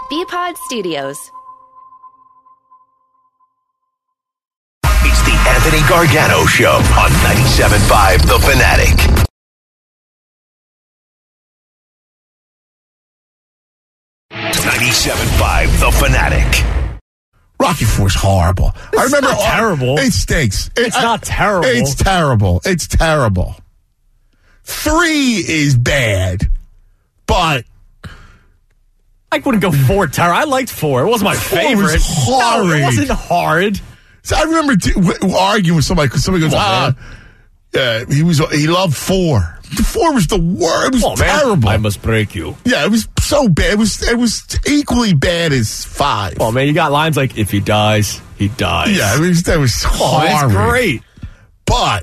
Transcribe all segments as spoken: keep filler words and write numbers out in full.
B-Pod Studios. It's the Anthony Gargano Show on ninety-seven point five The Fanatic. ninety-seven point five The Fanatic. Rocky Four's horrible. It's I remember not terrible. It stinks. It's it, not terrible. It's terrible. It's terrible. Three is bad, but I wouldn't go four terrible. I liked four. It wasn't my four favorite. was horrid. No, it wasn't hard. So I remember t- w- arguing with somebody because somebody goes, Come ah, on, yeah, he was he loved four. Four was the worst. It was Come on, man. terrible. I must break you. Yeah, it was so bad. It was it was equally bad as five. Oh man, you got lines like "If he dies, he dies." Yeah, it was that was Oh, that's horrid. great. But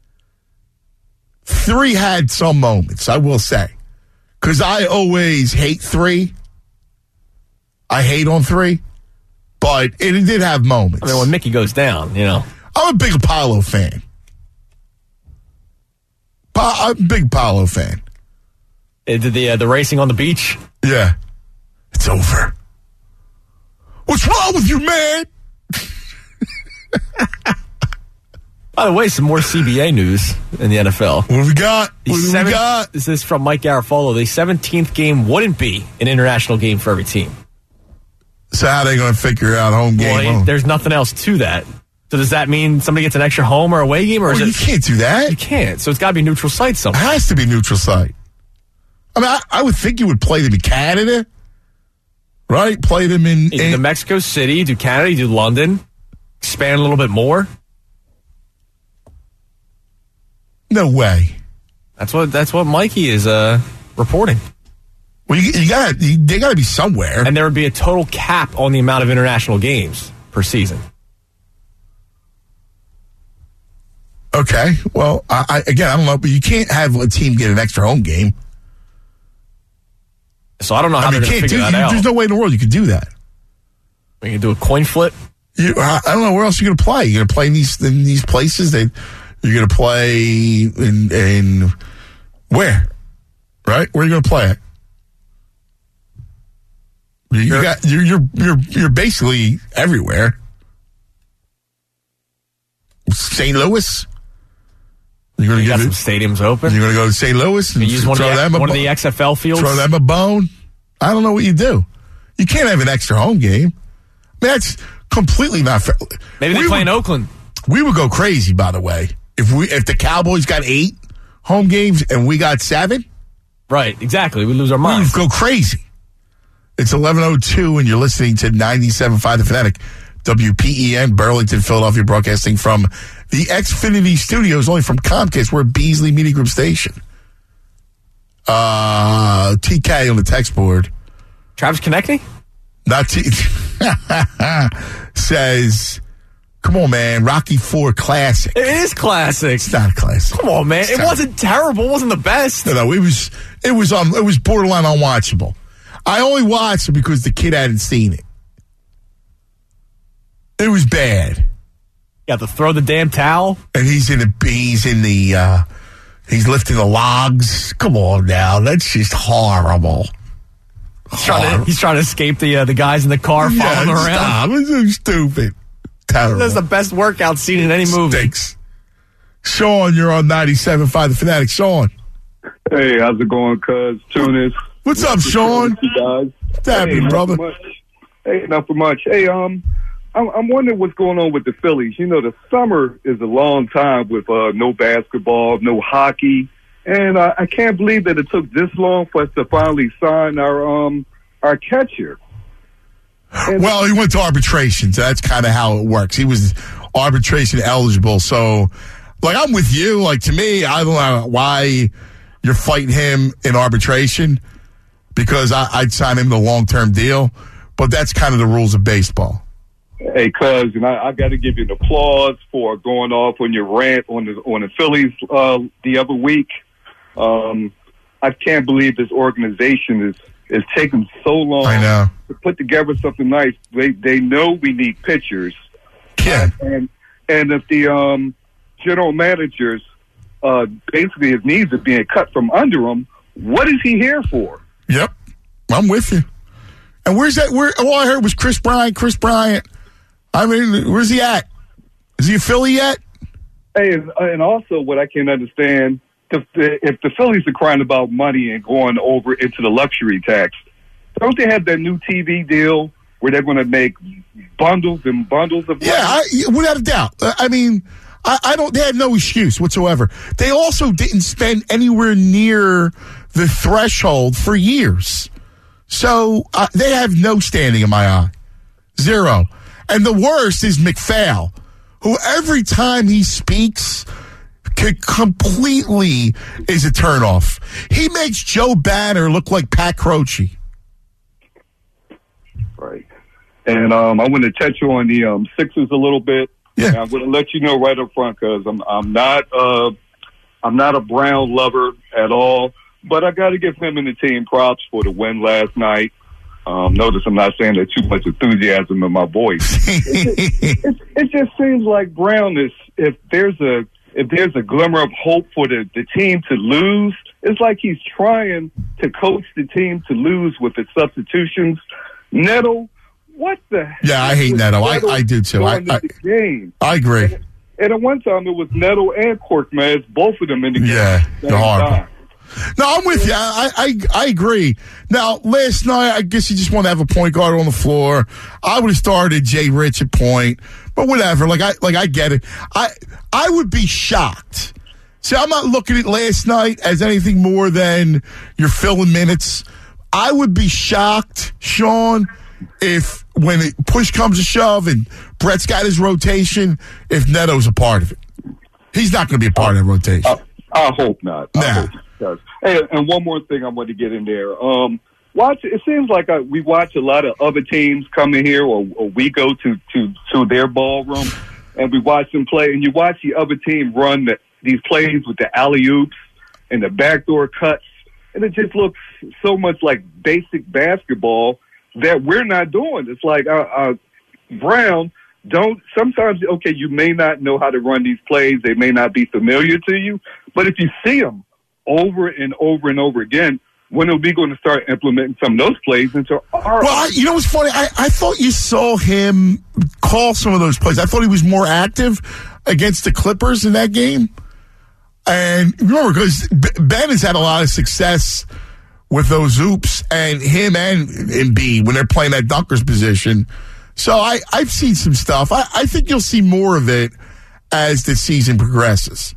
three had some moments, I will say. Because I always hate three. I hate on three. But it did have moments. I mean, when Mickey goes down, you know. I'm a big Apollo fan. Pa- I'm a big Apollo fan. Uh, Did the uh, the racing on the beach? Yeah. It's over. What's wrong with you, man? By the way, some more C B A news in the N F L. What have we got? The What have we seven- got? This is from Mike Garafolo. The seventeenth game wouldn't be an international game for every team. So how are they going to figure out home game? Well, Oh. there's nothing else to that. So does that mean somebody gets an extra home or away game, or is Well, it? you can't do that. You can't. So it's got to be neutral site It somewhere. has to be neutral site. I mean, I, I would think you would play them in Canada, right? Play them in, You do in the Mexico City, you do Canada, you do London. Expand a little bit more. no way. That's what that's what Mikey is uh, reporting. Well, you, you got to they got to be somewhere. And there would be a total cap on the amount of international games per season. Okay. Well, I, I, again, I don't know, but you can't have a team get an extra home game. So I don't know how I mean, they're you going to can't figure do. that You, out. there's no way in the world you could do that. We can do a coin flip. You, I, I don't know where else you're going to play. You're going to play in these in these places. That you're going to play in in where, right? Where are you going to play it? You, you got you're you're you're you're basically everywhere. Saint Louis. You're going to You got give some it. stadiums open. You're going to go to Saint Louis and You use one, throw of the, them a one of bo- the X F L fields. throw them a bone. I don't know what you do. You can't have an extra home game. That's completely not fair. Maybe they We play in would- Oakland. We would go crazy, by the way, if we if the Cowboys got eight home games and we got seven. Right, exactly. We lose our We minds. would go crazy. It's eleven oh two, and you're listening to ninety-seven point five The Fanatic, W P E N, Burlington, Philadelphia, broadcasting from the Xfinity Studios, only from Comcast. We're a Beasley Media Group station. Uh, T K on the text board. Travis Konechny? Not T- says, come on, man, Rocky Four classic. It is classic. It's not a classic. Come on, man. It's It not. wasn't terrible. It wasn't the best. No, no, it was it was um it was borderline unwatchable. I only watched it because the kid hadn't seen it. It was bad, You got to throw the damn towel. and he's in the he's in the uh, he's lifting the logs. Come on now, that's just horrible. He's trying to, Horrible. he's trying to escape the uh, the guys in the car following Yeah, him around. stop. It's so stupid. Terrible. That's the best workout scene in any movie. Stinks. Sean, you're on ninety-seven point five The Fanatic. Sean, Hey, how's it going, cuz? Tunis. what's up, Sean? You guys. What's happening, not brother? for much. Hey, not for much. Hey, um, I'm, I'm wondering what's going on with the Phillies. You know, the summer is a long time with uh, no basketball, no hockey, and uh, I can't believe that it took this long for us to finally sign our um our catcher. And Well, he went to arbitration, so that's kind of how it works. He was arbitration eligible, so like I'm with you. Like to me, I don't know why you're fighting him in arbitration because I, I'd sign him to a long-term deal, but that's kind of the rules of baseball. Hey, cuz, and I, I got to give you an applause for going off on your rant on the on the Phillies uh, the other week. Um, I can't believe this organization is is taking so long I know. to put together something nice. They they know we need pitchers, Yeah, and and if the um, general managers uh, basically his knees are being cut from under him, what is he here for? yep, I'm with you. And where's that? Where all I heard was Chris Bryant, Chris Bryant. I mean, where's he at? Is he a Philly yet? Hey, and, and also what I can understand, if the, if the Phillies are crying about money and going over into the luxury tax, don't they have that new T V deal where they're going to make bundles and bundles of money? Yeah, I, without a doubt. I mean, I, I don't. They have no excuse whatsoever. They also didn't spend anywhere near the threshold for years, so uh, they have no standing in my eye, zero. And the worst is McPhail, who every time he speaks, could completely is a turnoff. He makes Joe Banner look like Pat Croce. Right. And um, I want to touch on the um, Sixers a little bit. Yeah. And I'm going to let you know right up front because I'm I'm not uh, I'm not a Brown lover at all, but I got to give him and the team props for the win last night. Um, notice I'm not saying there's too much enthusiasm in my voice. it, just, it, it just seems like Brown is if there's a if there's a glimmer of hope for the, the team to lose, it's like he's trying to coach the team to lose with the substitutions. Neto, what the heck? Yeah, I hate Neto. I, I do too. I, I, game? I agree. And, and at one time it was Neto and Korkmaz, both of them in the game. Yeah, they're horrible. Time. No, I'm with you. I, I I agree. Now, last night, I guess you just want to have a point guard on the floor. I would have started Jay Rich at point, but whatever. Like I like I get it. I I would be shocked. See, I'm not looking at last night as anything more than you're filling minutes. I would be shocked, Sean, if when it, push comes to shove and Brett's got his rotation, if Neto's a part of it. He's not going to be a part of that rotation. Uh, I hope not. I Nah. hope he does. Hey, and one more thing I want to get in there. Um, watch. It seems like I, we watch a lot of other teams come in here, or, or we go to, to, to their ballroom, and we watch them play. And you watch the other team run the, these plays with the alley-oops and the backdoor cuts, and it just looks so much like basic basketball that we're not doing. It's like uh, uh, Brown. Don't sometimes okay. You may not know how to run these plays; they may not be familiar to you. But if you see them over and over and over again, when are we going to start implementing some of those plays into our? Well, I, you know what's funny? I, I thought you saw him call some of those plays. I thought he was more active against the Clippers in that game. And remember, because Ben has had a lot of success with those oops, and him and Embiid when they're playing that dunker's position. So I, I've seen some stuff. I, I think you'll see more of it as the season progresses.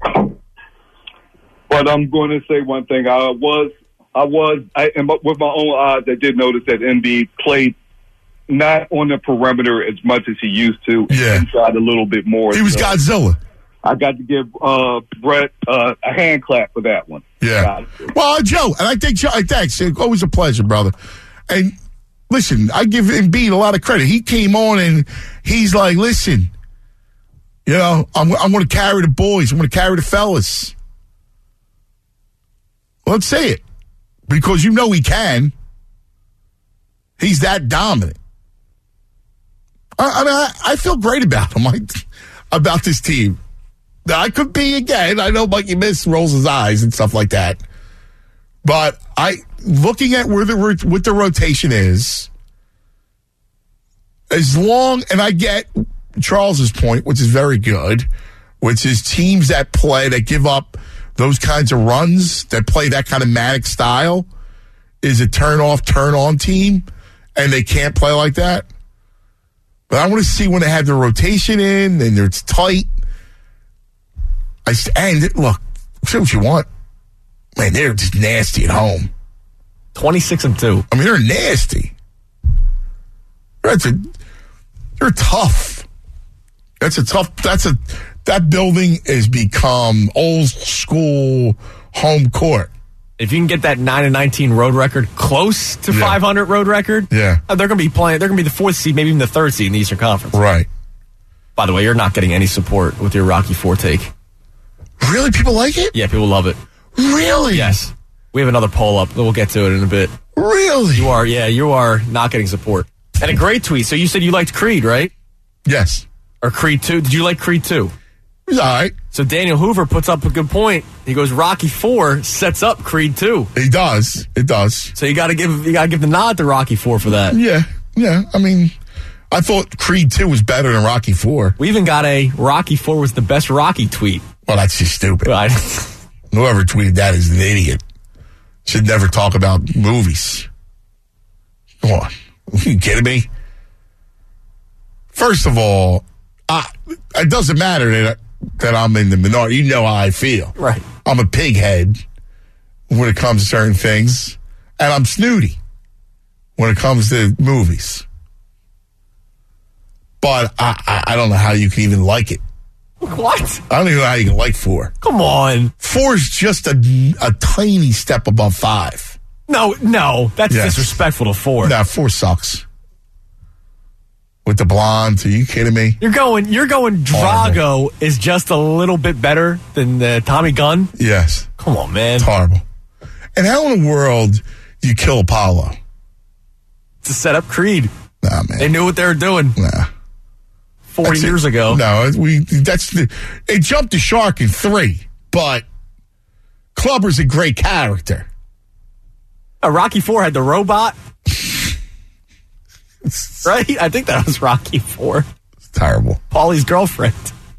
But I'm going to say one thing. I was, I was, I, and with my own eyes, I did notice that Embiid played not on the perimeter as much as he used to. Yeah. Inside a little bit more. He was so Godzilla. I got to give uh, Brett uh, a hand clap for that one. Yeah. Well, Joe, and I think Joe, thanks. It's always a pleasure, brother. And listen, I give Embiid a lot of credit. He came on and he's like, listen, you know, I'm, I'm going to carry the boys. I'm going to carry the fellas. Let's say it. Because you know he can. He's that dominant. I, I mean, I, I feel great about him, I, about this team. Now, I could be, again, I know Mikey Miss rolls his eyes and stuff like that. But I, looking at where the what the rotation is, as long, and I get Charles's point, which is very good, which is teams that play, that give up those kinds of runs, that play that kind of manic style, is a turn-off, turn-on team, and they can't play like that. But I want to see when they have their rotation in, and it's tight. I, and, look, say what you want. Man, they're just nasty at home. twenty-six and two. I mean, they're nasty. That's a, they're tough. That's a tough, that's a, that building has become old school home court. If you can get that nine and nineteen road record close to Yeah. five hundred road record, Yeah. uh, they're going to be playing, they're going to be the fourth seed, maybe even the third seed in the Eastern Conference. Right. By the way, you're not getting any support with your Rocky Four take. Really? People like it? Yeah, people love it. Really? Yes. We have another poll up. We'll get to it in a bit. Really? You are, yeah, you are not getting support. And a great tweet. So you said you liked Creed, right? Yes. Or Creed two. Did you like Creed two? He's all right. So Daniel Hoover puts up a good point. He goes, Rocky four sets up Creed two. He does. It does. So you got to give you got to give the nod to Rocky four for that. Yeah, yeah. I mean, I thought Creed two was better than Rocky four. We even got a Rocky four was the best Rocky tweet. Well, that's just stupid. Right. Whoever tweeted that is an idiot. Should never talk about movies. Come on. Are you kidding me? First of all, I, it doesn't matter that, that I'm in the minority. You know how I feel. Right. I'm a pighead when it comes to certain things, and I'm snooty when it comes to movies. But I, I, I don't know how you can even like it. What? I don't even know how you can like four. Come on. Four is just a, a tiny step above five. No, no. That's Yes. disrespectful to four. Nah, four sucks. With the blonde, are you kidding me? You're going you're going Drago Horrible. is just a little bit better than uh, Tommy Gunn? Yes. Come on, man. It's horrible. And how in the world do you kill Apollo? To set up Creed. Nah, man. They knew what they were doing Nah. forty That's years it. ago. No, we that's the it jumped the shark in three, but Clubber's a great character. Uh, Rocky four had the robot. Right? I think that was Rocky four. It's terrible. Paulie's girlfriend.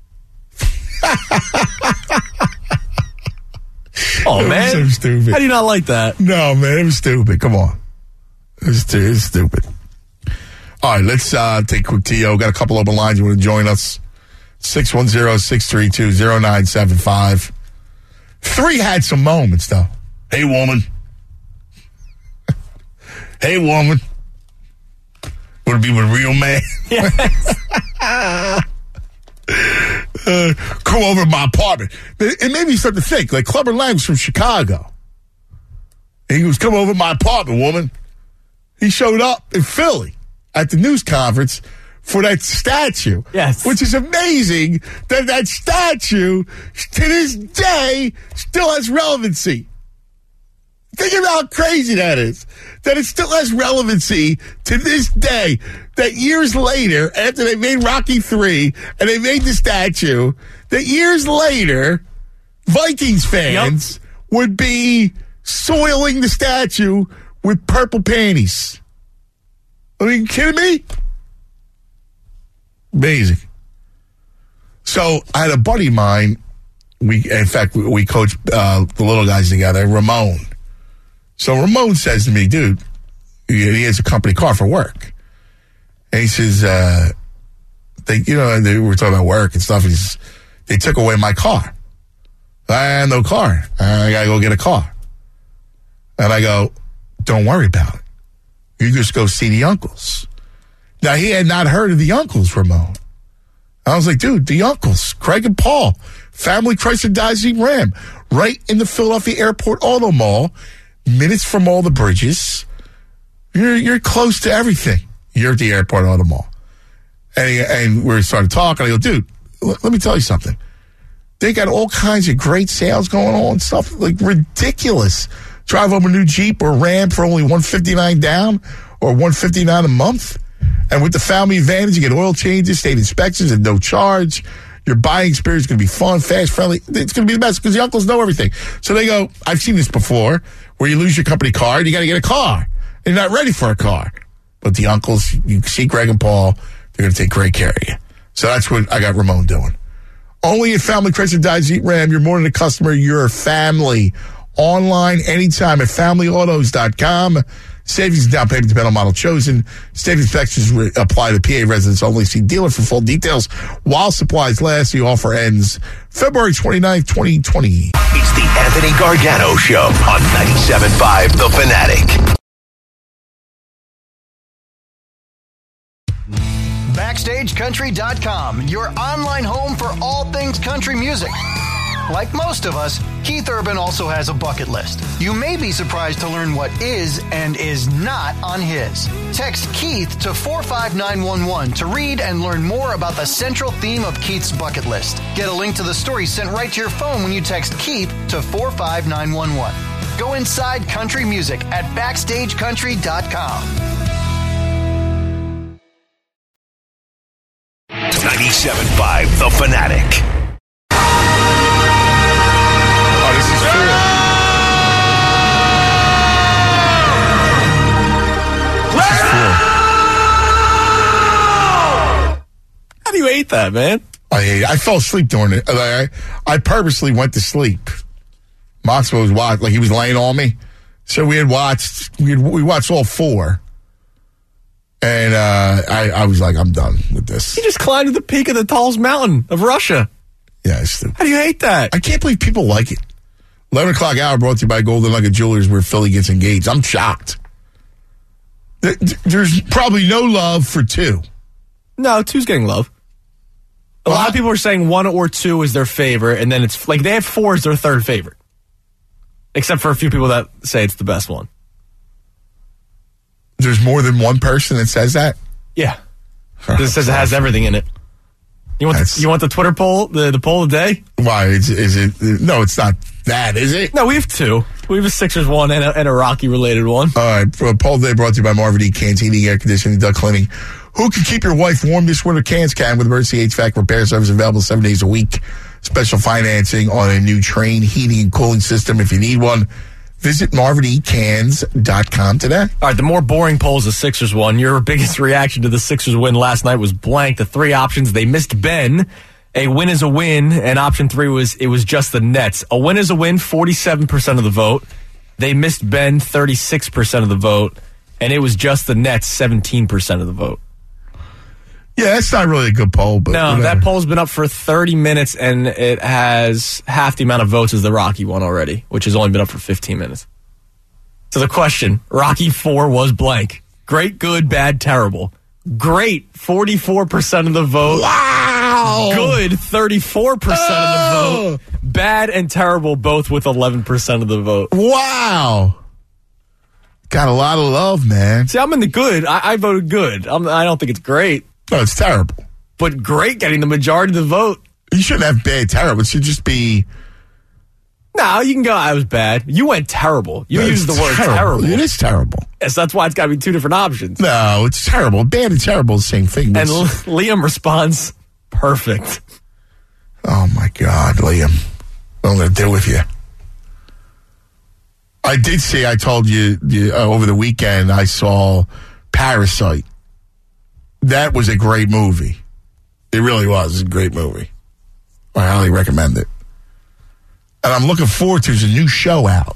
Oh, It was man. so stupid. How do you not like that? No, man, it was stupid. Come on. It was, it was stupid. All right, let's uh, take a quick T O. Got a couple open lines. You want to join us? six one zero, six three two, zero nine seven five. Three had some moments, though. Hey, woman. Hey, woman. Want to be with a real man? Yes. uh, come over to my apartment. It made me start to think, like Clubber Lang was from Chicago. And he goes, come over to my apartment, woman. He showed up in Philly at the news conference for that statue. Yes. Which is amazing that that statue, to this day, still has relevancy. Think about how crazy that is. That it still has relevancy to this day. That years later, after they made Rocky three and they made the statue, that years later, Vikings fans yep. would be soiling the statue with purple panties. I mean, you kidding me? Amazing. So I had a buddy of mine. We, in fact, we, we coached uh, the little guys together, Ramon. So Ramon says to me, dude, he has a company car for work. And he says, uh, they, you know, they were talking about work and stuff. He says, they took away my car. I had no car. I got to go get a car. And I go, don't worry about it. You just go see the uncles. Now, he had not heard of the uncles, Ramon. I was like, dude, the uncles, Craig and Paul, Family Chrysler Dodge Jeep Ram, right in the Philadelphia Airport Auto Mall, minutes from all the bridges. You're you're close to everything. You're at the Airport Auto Mall. And, he, and we started talking. I go, dude, l- let me tell you something. They got all kinds of great sales going on, stuff like ridiculous. Drive home a new Jeep or Ram for only one hundred fifty-nine dollars down or one hundred fifty-nine dollars a month. And with the Family Advantage, you get oil changes, state inspections at no charge. Your buying experience is going to be fun, fast, friendly. It's going to be the best because the uncles know everything. So they go, I've seen this before, where you lose your company car and you got to get a car. And you're not ready for a car. But the uncles, you see Greg and Paul, they're going to take great care of you. So that's what I got Ramon doing. Only at Family Chrysler Dodge Jeep Ram. You're more than a customer. You're a family. Online, anytime at family autos dot com. Savings and down payment depend on model chosen. State inspections re- apply to P A residents only. See dealer for full details. While supplies last, the offer ends February twenty-ninth, twenty twenty. It's the Anthony Gargano Show on ninety-seven point five The Fanatic. Backstage Country dot com, your online home for all things country music. Like most of us, Keith Urban also has a bucket list. You may be surprised to learn what is and is not on his. Text Keith to four five nine one one to read and learn more about the central theme of Keith's bucket list. Get a link to the story sent right to your phone when you text Keith to four five nine one one. Go inside country music at backstage country dot com. ninety-seven point five The Fanatic. hate that, man? I hate it. I fell asleep during it. Like, I, I purposely went to sleep. Moxwell was watching, like he was laying on me. So we had watched, we had, we watched all four. And uh, I, I was like, I'm done with this. He just climbed to the peak of the tallest mountain of Russia. Yeah, it's stupid. How do you hate that? I can't believe people like it. eleven o'clock hour brought to you by Golden Nugget Jewelers, where Philly gets engaged. I'm shocked. There's probably no love for two. No, two's getting love. A Well, lot of people are saying one or two is their favorite, and then it's like they have four as their third favorite. Except for a few people that say it's the best one. There's more than one person that says that? Yeah. It says it has everything in it. You want the, you want the Twitter poll, the, the poll of the day? Why? Is, is it? No, it's not that, is it? No, we have two. We have a Sixers one and a, and a Rocky-related one. All right. For poll of the day brought to you by Marvin E. Cans Heating, Air Conditioning, Duct Cleaning. Who can keep your wife warm this winter? Cans can, with emergency H V A C repair service available seven days a week. Special financing on a new Train heating and cooling system if you need one. Visit marvin e cans dot com today. All right, the more boring poll is the Sixers one. Your biggest reaction to the Sixers win last night was blank. The three options, they missed Ben. A win is a win, and option three was it was just the Nets. A win is a win, forty-seven percent of the vote. They missed Ben, thirty-six percent of the vote, and it was just the Nets, seventeen percent of the vote. Yeah, that's not really a good poll. But no, whatever. That poll's been up for thirty minutes, and it has half the amount of votes as the Rocky one already, which has only been up for fifteen minutes. So the question, Rocky four was blank. Great, good, bad, terrible. Great, forty-four percent of the vote. Wow! Good, thirty-four percent oh. of the vote. Bad and terrible, both with eleven percent of the vote. Wow! Got a lot of love, man. See, I'm in the good. I, I voted good. I'm, I don't think it's great. No, it's terrible. But great, getting the majority of the vote. You shouldn't have bad, terrible. It should just be... No, you can go, I was bad. You went terrible. You No, used the it's word terrible. terrible. It is terrible. Yes, that's why it's got to be two different options. No, it's terrible. Bad and terrible is the same thing. And L- Liam responds, perfect. Oh, my God, Liam. What am I going to do with you? I did see, I told you uh, over the weekend, I saw Parasite. That was a great movie. It really was a great movie. I highly recommend it. And I'm looking forward to, there's a new show out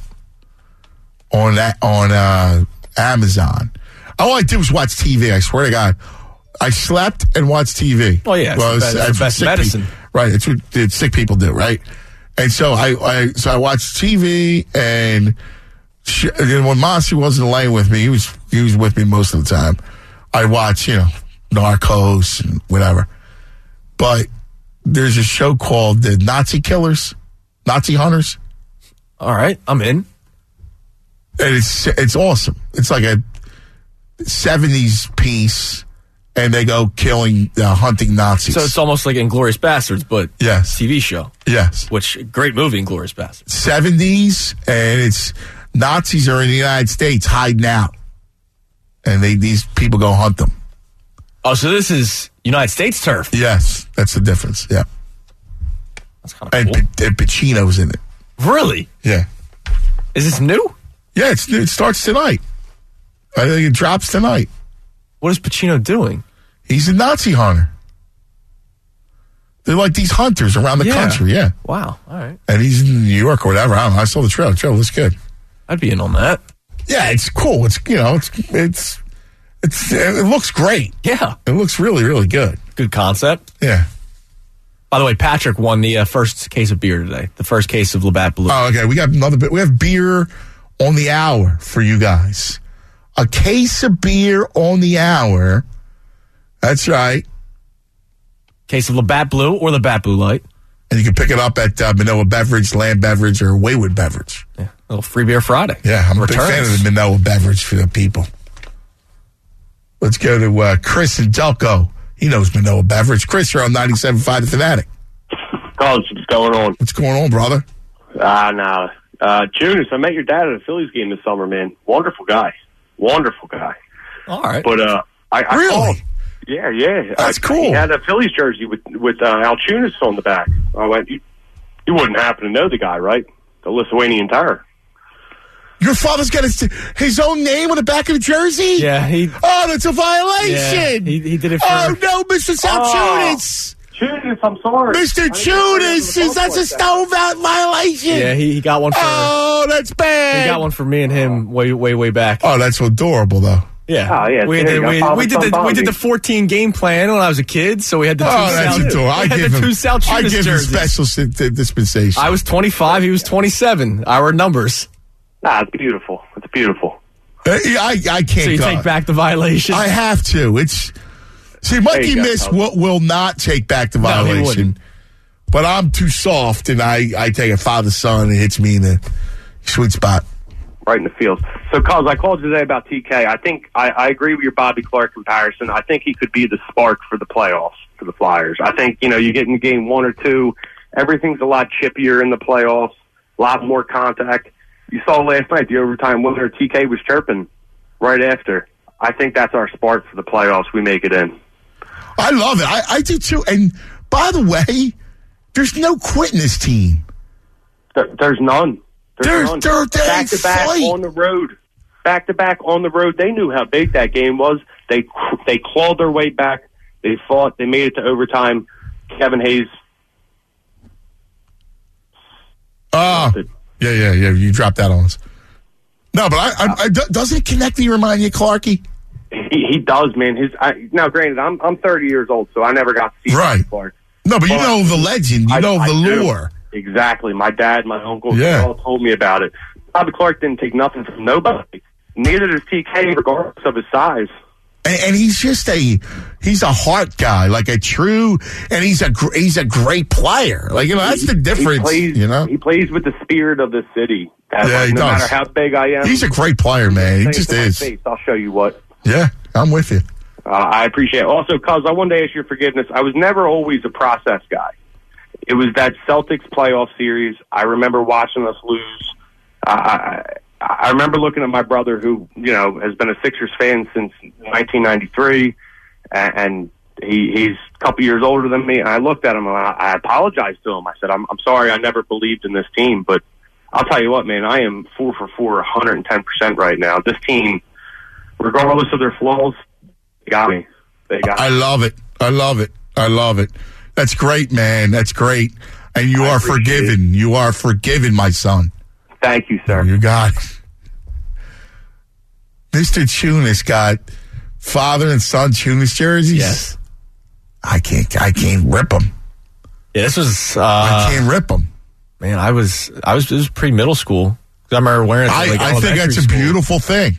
on that on uh, Amazon. All I did was watch T V. I swear to God. I slept and watched T V. Oh, yeah. Well, it's, it's the best medicine. People, right. It's what it's sick people do, right? And so I, I so I watched T V, and, she, and when Mossy wasn't laying with me, he was he was with me most of the time. I watched, you know, Narcos and whatever. But there's a show called The Nazi Killers, Nazi Hunters. All right, I'm in. And it's it's awesome. It's like a seventies piece, and they go killing, uh, hunting Nazis. So it's almost like Inglourious Bastards, but yes. T V show. Yes. Which, great movie, Inglourious Bastards. seventies, and it's Nazis are in the United States hiding out. And they these people go hunt them. Oh, so this is United States turf. Yes, that's the difference. Yeah. That's kind of and, cool. P- and Pacino's in it. Really? Yeah. Is this new? Yeah, it's, it starts tonight. I think it drops tonight. What is Pacino doing? He's a Nazi hunter. They're like these hunters around the yeah. country, yeah. Wow, all right. And he's in New York or whatever. I don't know. I saw the trailer. The trailer looks good. I'd be in on that. Yeah, it's cool. It's, you know, it's, it's, it's, it looks great. Yeah. It looks really, really good. Good concept. Yeah. By the way, Patrick won the uh, first case of beer today. The first case of Labatt Blue. Oh, okay. We got another bit. We have beer on the hour for you guys. A case of beer on the hour. That's right. Case of Labatt Blue or Labatt Blue Light. And you can pick it up at uh, Manoa Beverage, Land Beverage, or Waywood Beverage. Yeah. A little free beer Friday. Yeah, I'm Returns. a big fan of the Manoa Beverage for the people. Let's go to uh, Chris in Delco. He knows Manoa Beverage. Chris, you're on ninety-seven point five The Fanatic. College, what's going on? What's going on, brother? Ah, uh, nah. Uh, Jonas, I met your dad at a Phillies game this summer, man. Wonderful guy. Wonderful guy. All right. But, uh, I, I Really? called. Yeah, yeah. That's I, cool. He had a Phillies jersey with, with uh, Altunis on the back. I went, you, you wouldn't happen to know the guy, right? The Lithuanian tire. Your father's got his, his own name on the back of the jersey? Yeah, he. Oh, that's a violation. Yeah, he, he did it for. Oh, no, Mister Salchunas. Chunas, I'm sorry. Mister Chunas, is that's a stove out violation? Yeah, he, he got one for Oh, that's bad. he got one for me and him way way way back. Oh, that's adorable though. Yeah. Oh, yeah, We there did you go. we, Father we did son the we did bonding. the fourteen game plan when I was a kid, so we had the two Oh, that's South, adorable. I we had give the him, two South I Chunas give him jerseys. special si- di- dispensation. I was twenty-five, he was twenty-seven. Our numbers. Nah, it's beautiful. It's beautiful. Uh, I, I can't So you go. take back the violation. I have to. It's see, Mikey you go, Miss Tony. will, will not take back the No, he violation, wouldn't. but I'm too soft, and I, I take a father son and it hits me in the sweet spot. Right in the field. So, Cuz, I called today about T K. I think I, I agree with your Bobby Clark comparison. I think he could be the spark for the playoffs for the Flyers. I think, you know, you get in game one or two, everything's a lot chippier in the playoffs, a lot more contact. You saw last night the overtime winner, T K was chirping right after. I think that's our spark for the playoffs. We make it in. I love it. I, I do too. And by the way, there's no quit in this team. There, there's none. There's- none. there- they back to back fight. on the road. Back to back on the road. They knew how big that game was. They they clawed their way back. They fought. They made it to overtime. Kevin Hayes. Oh, yeah, yeah, yeah. You dropped that on us. No, but I, I, I doesn't it connect me? Remind you, Clarky? He, he does, man. His I, now, granted, I'm I'm thirty years old, so I never got to see Right. Bobby Clark. No, but you But- know the legend. You I- know I the do. lore. Exactly. My dad, my uncle, Yeah. they all told me about it. Bobby Clark didn't take nothing from nobody. Neither does T K, regardless of his size. And, and he's just a he's a heart guy, like a true, and he's a gr- he's a great player. Like you know, that's the difference. He plays, you know, he plays with the spirit of the city. That, Yeah, like, he no does. matter how big I am, he's a great player, man. He say it just to my is. face, I'll show you what. Yeah, I'm with you. Uh, I appreciate it. Also, cuz I wanted to ask your forgiveness. I was never always a process guy. It was that Celtics playoff series. I remember watching us lose. Uh, I, I remember looking at my brother, who you know has been a Sixers fan since nineteen ninety-three, and, and he, he's a couple years older than me. And I looked at him and I, I apologized to him. I said, "I'm, I'm sorry. I never believed in this team, but I'll tell you what, man. I am four for four, one hundred ten percent right now. This team, regardless of their flaws, they got me. They got me." I love it. I love it. I love it. That's great, man. That's great. And you I are appreciate forgiven. You are forgiven, my son. Thank you, sir. You got it. Mister Chunas got father and son Chunas jerseys. Yes. I can't. I can't rip them. Yeah, this was uh, I can't rip them. man, I was I was it was pre middle school. I remember wearing it. to, I, like, I think elementary that's a school. beautiful thing.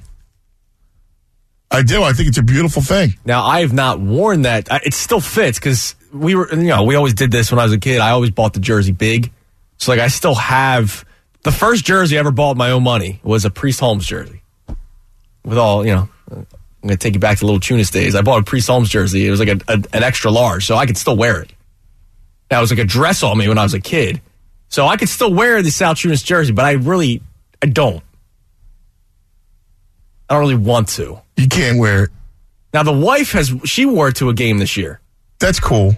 I do. I think it's a beautiful thing. Now I have not worn that. I- It still fits because we were, you know, we always did this when I was a kid. I always bought the jersey big, so like I still have the first jersey I ever bought with my own money was a Priest Holmes jersey. With all, you know, I'm gonna take you back to little Chunas days. I bought a Priest Holmes jersey. It was like a, a, an extra large, so I could still wear it. That was like a dress on me when I was a kid, so I could still wear the South Chunas jersey, but I really, I don't. I don't really want to. You can't wear it. Now the wife has she wore it to a game this year. That's cool.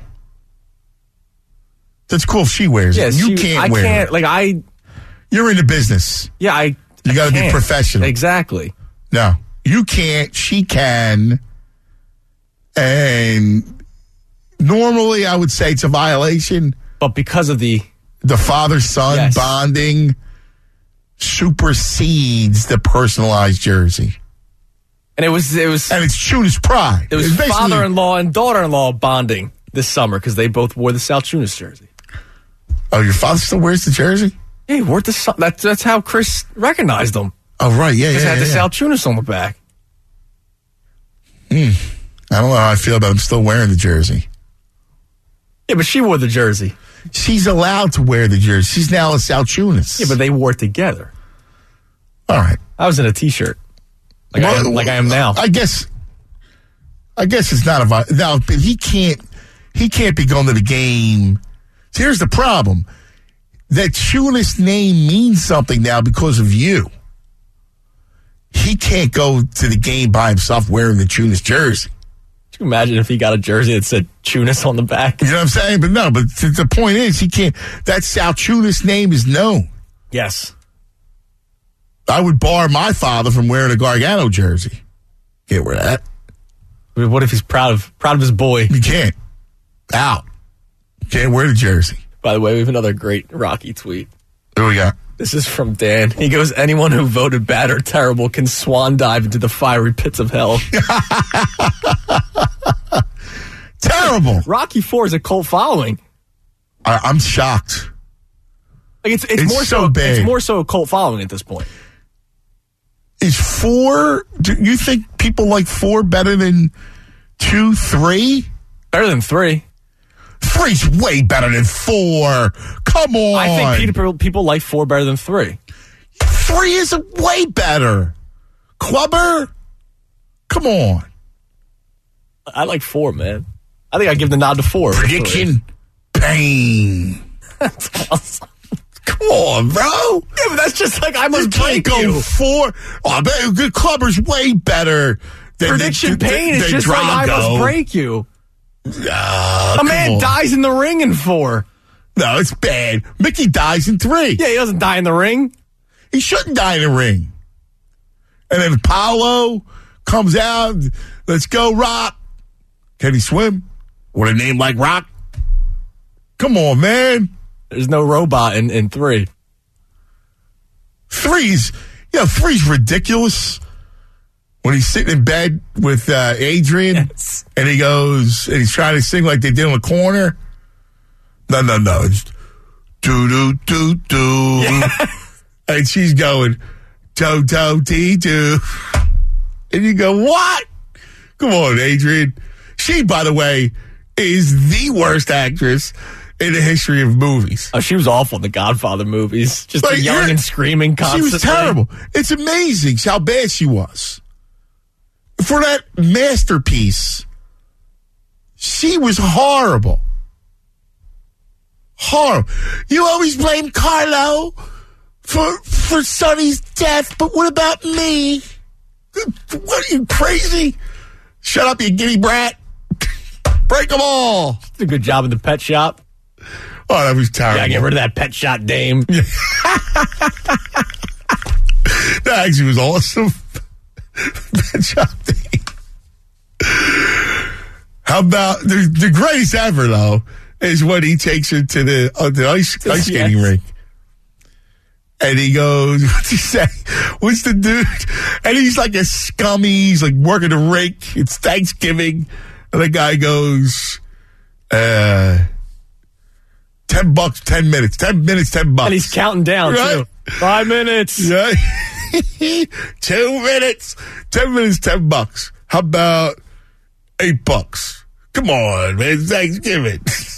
That's cool if she wears Yeah, it. You she- can't I wear can't it. like I. You're in the business. Yeah, I. You I gotta be can't. professional. Exactly. No, you can't. She can. And normally I would say it's a violation. But because of the The father-son Yes. bonding supersedes the personalized jersey. and it was it was And it's Chunas pride. it was It's basically- father-in-law and daughter-in-law bonding this summer because they both wore the South Chunas jersey. Oh, your father still wears the jersey? Yeah, he wore the Sou- that's that's how Chris recognized them. Oh, right. Yeah, yeah, Because it had yeah, the yeah. South Chunas on the back. I don't know how I feel about him still wearing the jersey. Yeah, but she wore the jersey. She's allowed to wear the jersey. She's now a South Chunas. Yeah, but they wore it together. All right. I was in a T-shirt, like I am, like I am now. I guess. I guess it's not a vi- now, but he can't. He can't be going to the game. So here's the problem: that Chunas name means something now because of you. He can't go to the game by himself wearing the Chunas jersey. Could you imagine if he got a jersey that said Chunas on the back? You know what I'm saying? But no. But th- the point is, he can't. That South Chunas name is known. Yes. I would bar my father from wearing a Gargano jersey. Can't wear that. I mean, what if he's proud of proud of his boy? You can't. Out. Can't wear the jersey. By the way, we have another great Rocky tweet. Who we got? This is from Dan. He goes, anyone who voted bad or terrible can swan dive into the fiery pits of hell. Terrible. Rocky four is a cult following. I, I'm shocked. Like it's, it's, It's more so so big. It's more so a cult following at this point. Is four, do you think people like four better than two, three? Better than three. Three's way better than four. Come on. I think people, people like four better than three. Three is way better. Clubber? Come on. I like four, man. I think I give the nod to four. Prediction pain. That's awesome. Come on, bro. Yeah, but that's just like I must You can't break go you. four. Oh, I bet good Clubber's way better than Prediction than, pain than, is just like I Drago. must break you. Ah, A come man on. dies in the ring in four. No, it's bad. Mickey dies in three. Yeah, he doesn't die in the ring. He shouldn't die in the ring. And then Apollo comes out. Let's go, Rock. Can he swim? With a name like Rock? Come on, man. There's no robot in, in three. Three's, you know, three's ridiculous. When he's sitting in bed with uh, Adrian, Yes. and he goes, and he's trying to sing like they did in the corner. No, no, no. It's do, do, do, do. Yeah. And she's going, do, do, dee, do. And you go, what? Come on, Adrian. She, by the way, is the worst actress in the history of movies. Oh, she was awful in the Godfather movies. Just Like, yelling you're- and screaming constantly. She was terrible. It's amazing how bad she was. For that masterpiece, she was horrible. Horrible. You always blame Carlo for for Sonny's death, but what about me? What, are you crazy? Shut up, you giddy brat. Break them all. Did a good job in the pet shop. Oh, that was terrible. Yeah, get rid of that pet shop dame. That actually was awesome. Good job, Dave. How about the, the greatest ever though is when he takes her to the uh, the ice ice skating Yes. rink, and he goes, "What's he say? What's the dude?" And he's like a scummy. He's like working the rink. It's Thanksgiving, and the guy goes, "Uh, ten bucks, ten minutes, ten minutes, ten bucks." And he's counting down, Right. too. Five minutes. Yeah. Two minutes. Ten minutes, ten bucks. How about eight bucks? Come on, man. It's Thanksgiving.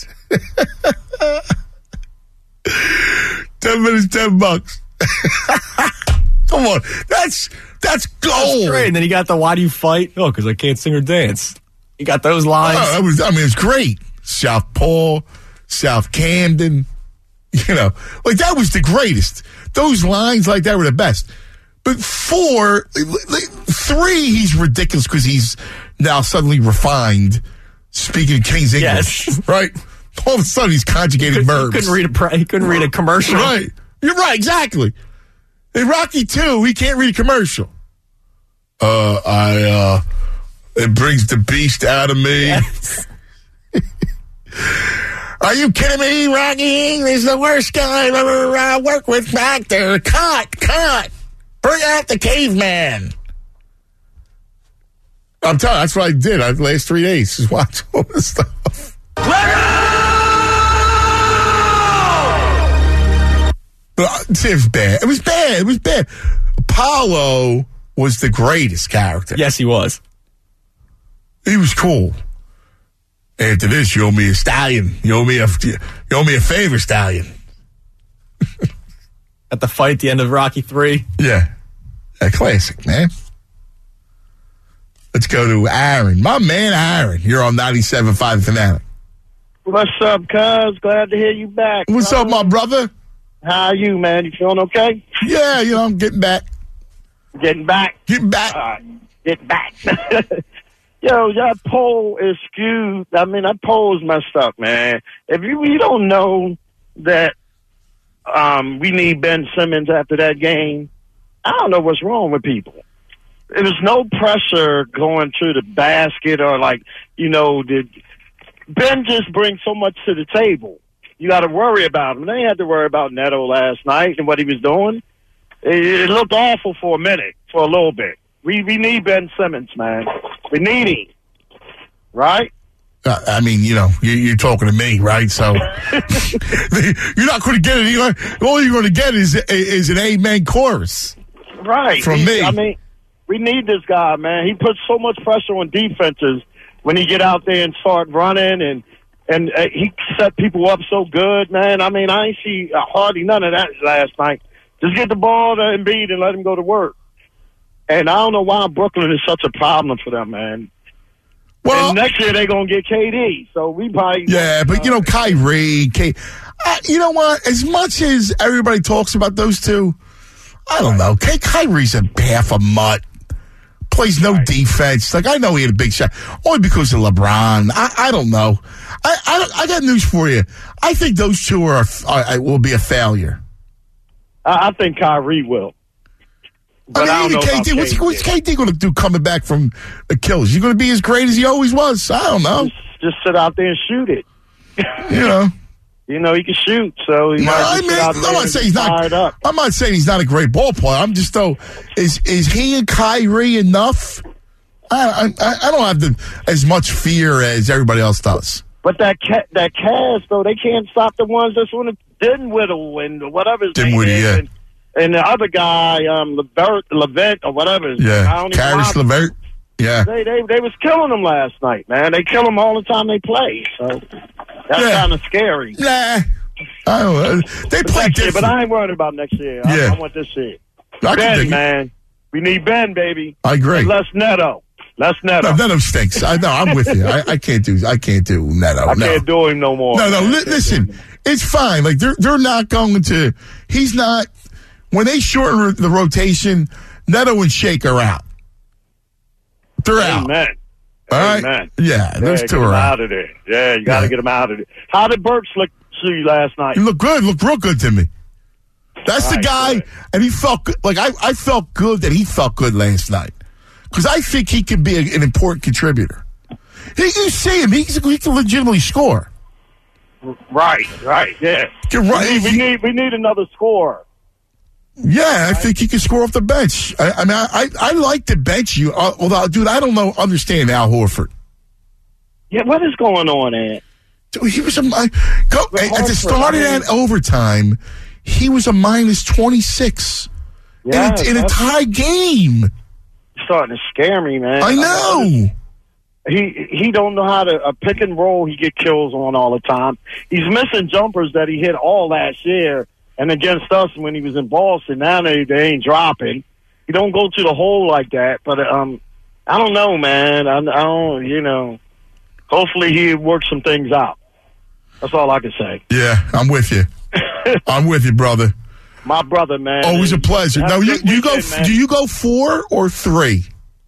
Ten minutes, ten bucks. Come on. That's that's gold. That's great. And then you got the why do you fight? Oh, because I can't sing or dance. You got those lines. Oh, that was, I mean, it's great. South Paul, South Camden. You know, like that was the greatest. Those lines like that were the best. But four, like, three, he's ridiculous because he's now suddenly refined, speaking King's English, Yes. right? All of a sudden, he's conjugating He verbs. couldn't read a pre- he couldn't read a commercial. Right. You're right, exactly. In Rocky two, he can't read a commercial. Uh, I, uh, it brings the beast out of me. Yes. Are you kidding me, Rocky? He's the worst guy I've ever uh, worked with back there. Cut, cut. Bring out the caveman. I'm telling you, that's what I did. I the last three days just watch all this stuff. But uh, see, it was bad. It was bad. It was bad. Apollo was the greatest character. Yes, he was. He was cool. After this, you owe me a stallion. You owe me a, you owe me a favor, stallion. At the fight at the end of Rocky three. Yeah. A classic, man. Let's go to Aaron. My man, Aaron. You're on ninety-seven point five Fanatic. What's up, cuz? Glad to hear you back. What's bro. up, my brother? How are you, man? You feeling okay? Yeah, you know, I'm getting back. Getting back? Getting back. All right. Get back. Yo, that poll is skewed. I mean, that poll is messed up, man. If you, you don't know that um, we need Ben Simmons after that game, I don't know what's wrong with people. There was no pressure going to the basket or, like, you know, the Ben just brings so much to the table. You got to worry about him. They had to worry about Neto last night and what he was doing. It, it looked awful for a minute, for a little bit. We we need Ben Simmons, man. We need him, right? Uh, I mean, you know, you, you're talking to me, right? So you're not going to get it. You're, all you're going to get is is an amen chorus, right? From He's, me. I mean, we need this guy, man. He puts so much pressure on defenses when he get out there and start running, and and uh, he set people up so good, man. I mean, I ain't see uh, hardly none of that last night. Just get the ball to Embiid and let him go to work. And I don't know why Brooklyn is such a problem for them, man. Well, and next year they're going to get K D, so we probably... Yeah, but, you know, Kyrie, K... Uh, you know what? As much as everybody talks about those two, I don't know. K- Kyrie's a half a mutt. Plays no right. defense. Like, I know he had a big shot. Only because of LeBron. I, I don't know. I, I I got news for you. I think those two are, are will be a failure. I, I think Kyrie will. But I, mean, I don't know K D, what's, K D. what's K D going to do coming back from Achilles? He's going to be as great as he always was? I don't know. Just, just sit out there and shoot it. You know. You know, he can shoot, so he no, might I just mean, sit out I'm there not and saying he's not. up. I'm not saying he's not a great ball player. I'm just though, is is he and Kyrie enough? I I, I don't have the, as much fear as everybody else does. But that ca- that cast though, they can't stop the ones that's on the Dinwiddie and whatever his Dinwiddie, name is. yeah. And, and the other guy, um, Levert, Levert or whatever. Yeah, I don't even Karis know. Levert. Yeah, they they they was killing them last night, man. They kill them all the time they play. So that's Yeah. kind of scary. Nah, I don't know. They But play next year, different. but I ain't worried about next year. I, Yeah. I want this year. I can dig Ben, it. man, we need Ben, baby. I agree. And less Neto. Less Neto. No, Neto stinks. I know. I'm with you. I, I can't do. I can't do Neto. I no. can't do him no more. No, no. man. Li- listen, it's fine. Like they're they're not going to. He's not. When they shorten the rotation, Neto and Shake are out. They're out. Amen. All right. Amen. Yeah, those yeah, two get are him out. out of there. Yeah, you got to Yeah. get him out of there. How did Burks look to you last night? He looked good. Looked real good to me. That's the Right, guy, good. and he felt good. Like I, I felt good that he felt good last night because I think he can be a, an important contributor. He, you see him; he's, he can legitimately score. Right, right, yeah. You're right. We need, we need, we need another scorer. Yeah, I think he can score off the bench. I, I mean, I, I, I like to bench you. Uh, although, dude, I don't know, understand Al Horford. Yeah, what is going on, Ed? Dude, he was a I, go, But at the Horford, start of I mean- that overtime. He was a minus twenty-six Yeah, in, a, in a that's tie game. starting to scare me, man. I know. He he don't know how to a pick and roll. He get kills on all the time. He's missing jumpers that he hit all last year and against us when he was in Boston. Now they they ain't dropping. He don't go to the hole like that. But um, I don't know, man. I, I don't. You know. Hopefully he works some things out. That's all I can say. Yeah, I'm with you. I'm with you, brother. My brother, man. Always a pleasure. Have Now, a you, good do you go? weekend, man. Do you go four or three?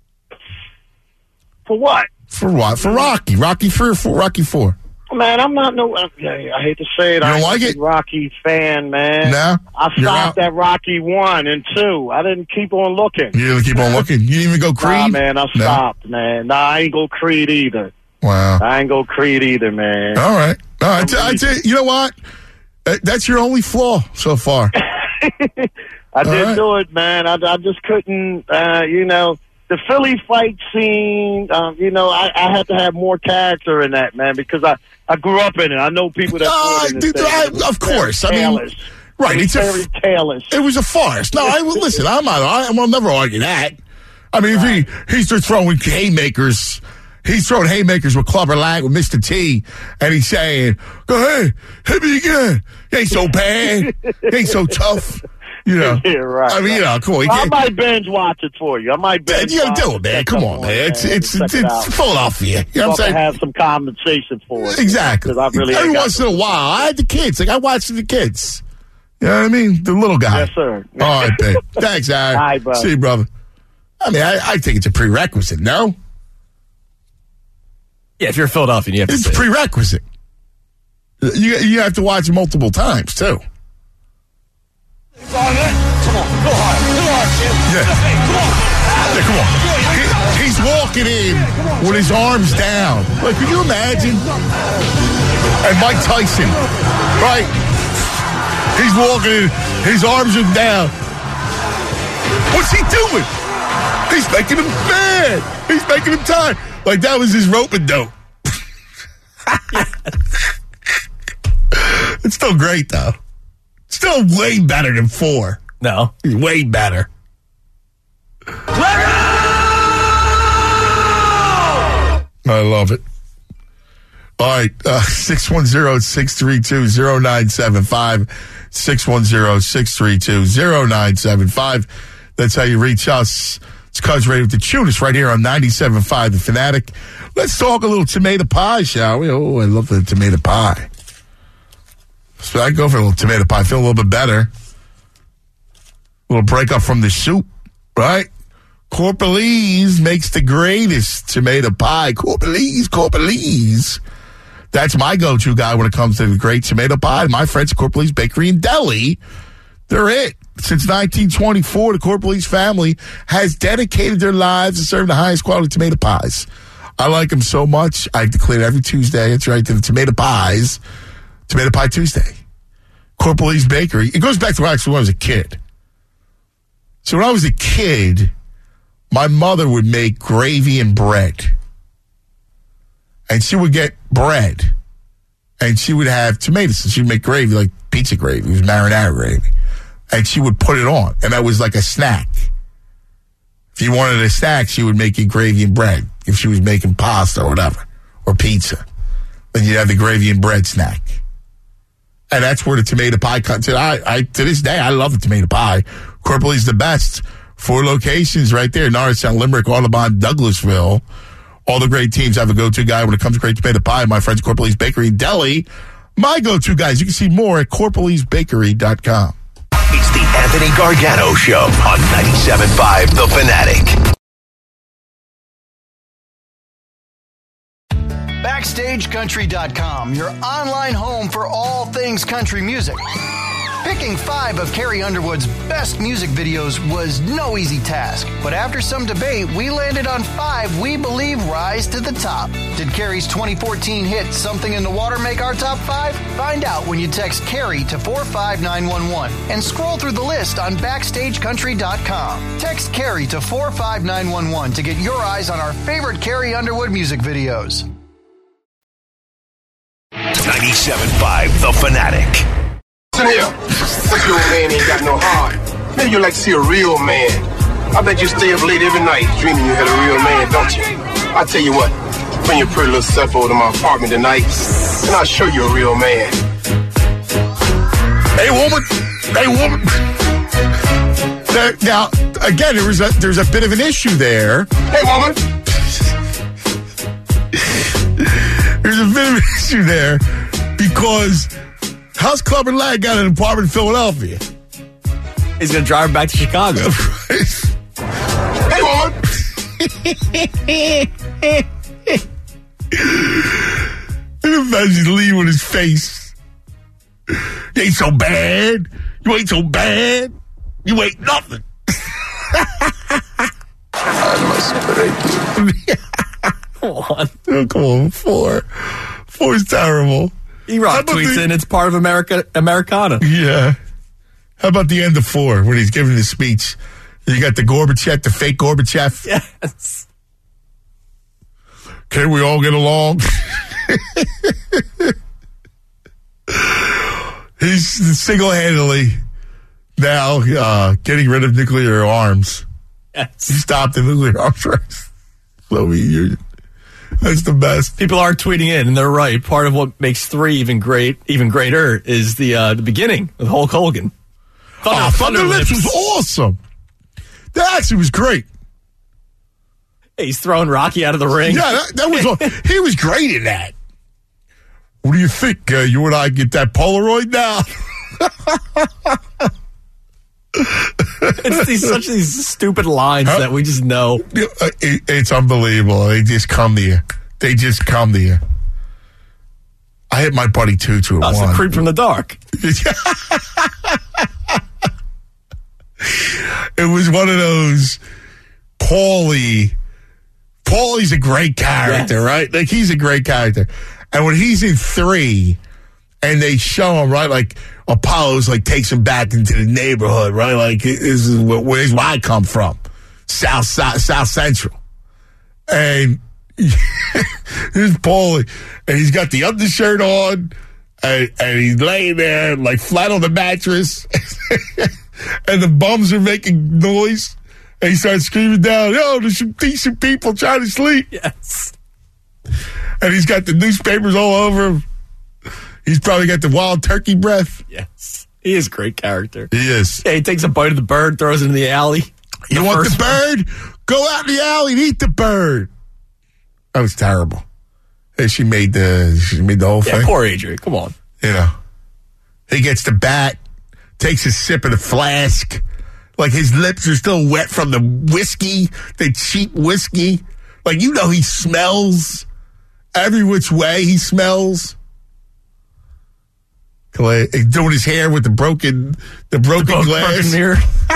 For what? For what? For Rocky? Rocky three or four? Rocky four? Man, I'm not no. Uh, I hate to say it. You I don't ain't like a it? big Rocky fan, man. No? I You're stopped out? at Rocky one and two. I didn't keep on looking. You didn't keep on looking. You didn't even go Creed. Nah, man, I No? stopped, man. Nah, I ain't go Creed either. Wow. I ain't go Creed either, man. All right. All right. I tell you, you know what? That- That's your only flaw so far. I did right. do it, man. I, I just couldn't, uh, you know, the Philly fight scene, um, you know, I, I had to have more character in that, man, because I, I grew up in it. I know people that Uh, fought in the dude, thing. I- It was of course. I very mean, tailors. right, It was it's a- very tailors. It was a farce. No, I listen. I'm not. I, I'll never argue that. I mean, Right. if he he's just throwing haymakers, he's throwing haymakers with Clubber Lang with Mister T, and he's saying, "Go ahead, hit me again. It ain't so bad. It ain't so tough." You know. Yeah, right. I mean, you know, come on. You, I can't- might binge watch it for you. I might binge you gotta watch do it, man. check Come up on, man. it, It's it's Check it's, it it's out. Philadelphia. You know what I'm So I saying? can have some compensation for it. Exactly. 'Cause I really Every ain't got once in a while, I had the kids. Like I watched the kids. You know what I mean? The little guy. Yes, sir. All right, babe. Thanks, Aaron. All right, brother. See you, brother. I mean, I, I think it's a prerequisite. No, Yeah, if you're a Philadelphian, you have to it's say it. prerequisite. You you have to watch it multiple times too. Come on, go hard, go hard, Jim. Yeah. Come on. Yeah, come on. He, he's walking in with his arms down. Like, can you imagine? And Mike Tyson, right? He's walking in, his arms are down. What's he doing? He's making him mad. He's making him tired. Like, that was his rope-a-dope. It's still great, though. Still way better than four. No. He's way better. I love it. All right, uh, six one zero, six three two, zero nine seven five, six one zero, six three two, zero nine seven five. That's how you reach us. It's Cuz Radio with the Tunis right here on ninety-seven point five The Fanatic. Let's talk a little tomato pie, shall we? Oh, I love the tomato pie. So I go for a little tomato pie. I feel a little bit better. A little break up from the soup, right? Corporalese makes the greatest tomato pie. Corporalese, Corporalese. That's my go-to guy when it comes to the great tomato pie. My friends at Corporalese Bakery and Deli, they're it. Since nineteen twenty-four, the Corporalese family has dedicated their lives to serving the highest quality tomato pies. I like them so much, I declare every Tuesday, it's right to the tomato pies, Tomato Pie Tuesday. Corporalese Bakery. It goes back to actually when I was a kid. So when I was a kid, my mother would make gravy and bread. And she would get bread. And she would have tomatoes. And she would make gravy, like pizza gravy. It was marinara gravy. And she would put it on. And that was like a snack. If you wanted a snack, she would make you gravy and bread. If she was making pasta or whatever. Or pizza. Then you'd have the gravy and bread snack. And that's where the tomato pie comes in. I, I, to this day, I love the tomato pie. Corporalese the best. Four locations right there. Norristown, Limerick, Audubon, Douglasville. All the great teams have a go-to guy when it comes to great tomato pie. My friends, Corporalese Bakery and Deli. My go-to guys. You can see more at corporalese bakery dot com. It's the Anthony Gargano Show on ninety-seven point five The Fanatic. Backstage Country dot com, your online home for all things country music. Picking five of Carrie Underwood's best music videos was no easy task, but after some debate, we landed on five we believe rise to the top. Did Carrie's twenty fourteen hit Something in the Water make our top five? Find out when you text Carrie to four five nine one one and scroll through the list on Backstage Country dot com. Text Carrie to four five nine one one to get your eyes on our favorite Carrie Underwood music videos. ninety-seven point five The Fanatic. Listen here, this old man ain't got no heart. Maybe you like to see a real man. I bet you stay up late every night dreaming you had a real man, don't you? I'll tell you what, bring your pretty little self over to my apartment tonight, and I'll show you a real man. Hey, woman. Hey, woman. There, now, again, there was a, there's a bit of an issue there. Hey, woman. There's a bit of an issue there because House Club and Lad got an apartment in Philadelphia. He's going to drive back to Chicago. Hey, woman. Imagine Lee with his face. You ain't so bad. You ain't so bad. You ain't nothing. I must break you. Come on. Oh, come on, four. Four is terrible. E-Rock tweets the, in, it's part of America, Americana. Yeah. How about the end of four when he's giving his speech? You got the Gorbachev, the fake Gorbachev. Yes. Can we all get along? He's single-handedly now uh, getting rid of nuclear arms. Yes. He stopped the nuclear arms race. So he, that's the best. People are tweeting in, and they're right. Part of what makes three even great, even greater, is the uh, the beginning with Hulk Hogan. Thunder, oh, Thunder, Thunder Lips was awesome. That actually was great. Hey, he's throwing Rocky out of the ring. Yeah, that, that was. He was great in that. What do you think? Uh, you and I get that Polaroid now? It's these, such these stupid lines huh? that we just know. It, it's unbelievable. They just come to you. They just come to you. I hit my buddy Tutu at oh, it's one. the creep from the dark. It was one of those. Paulie, Paulie's a great character, yes. right? Like, he's a great character. And when he's in three, and they show him, right, like, Apollo's, like, takes him back into the neighborhood, right? Like, this is where, where's where I come from. South, South, South Central. And here's Paulie, and he's got the undershirt on, and, and he's laying there, like, flat on the mattress, and the bums are making noise, and he starts screaming down, yo, there's some decent people trying to sleep. Yes. And he's got the newspapers all over him. He's probably got the wild turkey breath. Yes. He is a great character. He is. Yeah, he takes a bite of the bird, throws it in the alley. You the want the bird? One. Go out in the alley and eat the bird. That was terrible. Hey, she made the she made the whole yeah, thing. Poor Adrian. Come on. You know. He gets the bat, takes a sip of the flask. Like, his lips are still wet from the whiskey, the cheap whiskey. Like, you know, he smells every which way. He smells. He's doing his hair with the broken, the broken the glass. Broken mirror.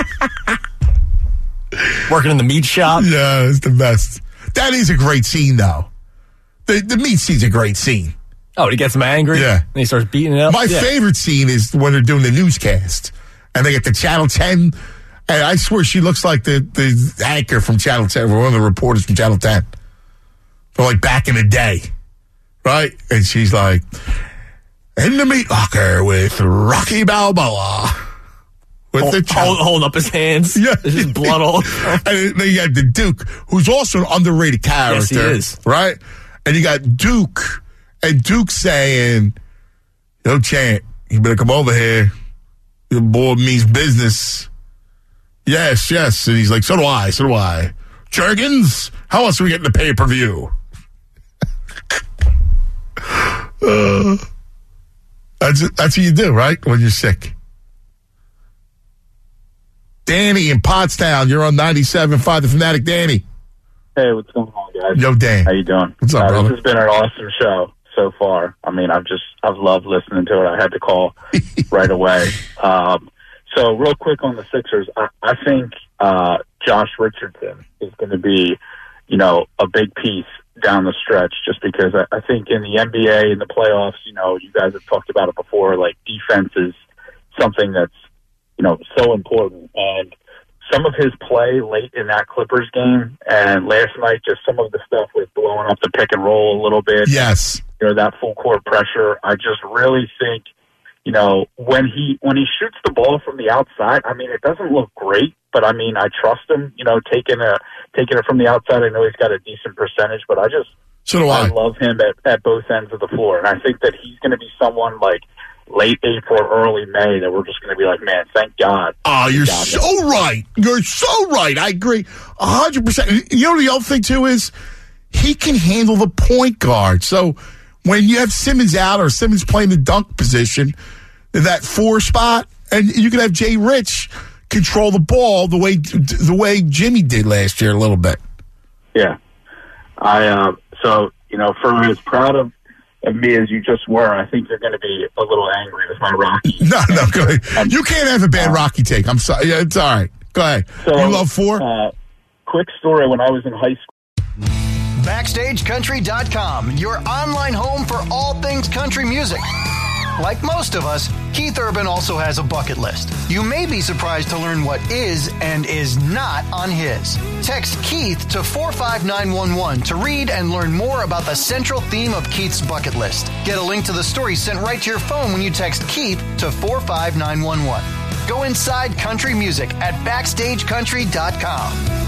Working in the meat shop. Yeah, it's the best. That is a great scene, though. The the meat scene's a great scene. Oh, he gets him angry? Yeah. And he starts beating it up? My yeah. favorite scene is when they're doing the newscast. And they get the Channel ten. And I swear she looks like the, the anchor from Channel ten, or one of the reporters from Channel ten. From, like, back in the day. Right? And she's like, in the meat locker with Rocky Balboa. With hold, the hold, hold up his hands. Yeah. There's just blood all over. And then you got the Duke, who's also an underrated character. Yes, he is. Right? And you got Duke, and Duke saying, yo, Chant, you better come over here. Your boy means business. Yes, yes. And he's like, so do I, so do I. Jergens, how else are we getting the pay-per-view? uh, that's, that's what you do, right? When you're sick. Danny in Pottstown, you're on ninety-seven point five, The Fanatic. Danny. Hey, what's going on, guys? Yo, Dan. How you doing? What's up, uh, brother? This has been an awesome show so far. I mean, I've just, I've loved listening to it. I had to call right away. Um, so real quick on the Sixers, I, I think uh, Josh Richardson is going to be, you know, a big piece down the stretch, just because I, I think in the N B A, in the playoffs, you know, you guys have talked about it before, like, defense is something that's, you know, so important. And some of his play late in that Clippers game and last night, just some of the stuff with blowing up the pick and roll a little bit. Yes. You know, that full court pressure. I just really think, you know, when he when he shoots the ball from the outside, I mean, it doesn't look great, but I mean, I trust him, you know, taking a taking it from the outside. I know he's got a decent percentage, but I just so do I. I love him at, at both ends of the floor. And I think that he's going to be someone like late April, early May, that we're just going to be like, man, thank God. Oh, you're God so that. right. You're so right. I agree one hundred percent. You know, the other thing, too, is he can handle the point guard. So when you have Simmons out or Simmons playing the dunk position, that four spot, and you can have Jay Rich control the ball the way the way Jimmy did last year a little bit. Yeah. I uh, so, you know, for as proud of of me as you just were, I think you're going to be a little angry with my Rocky. No, no, go ahead. Um, you can't have a bad uh, Rocky take. I'm sorry. Yeah, it's all right. Go ahead. So, you love four? Uh, quick story, when I was in high school. Backstage Country dot com, your online home for all things country music. Like most of us, Keith Urban also has a bucket list. You may be surprised to learn what is and is not on his. Text Keith to four five nine one one to read and learn more about the central theme of Keith's bucket list. Get a link to the story sent right to your phone when you text Keith to four five nine one one. Go inside country music at Backstage Country dot com.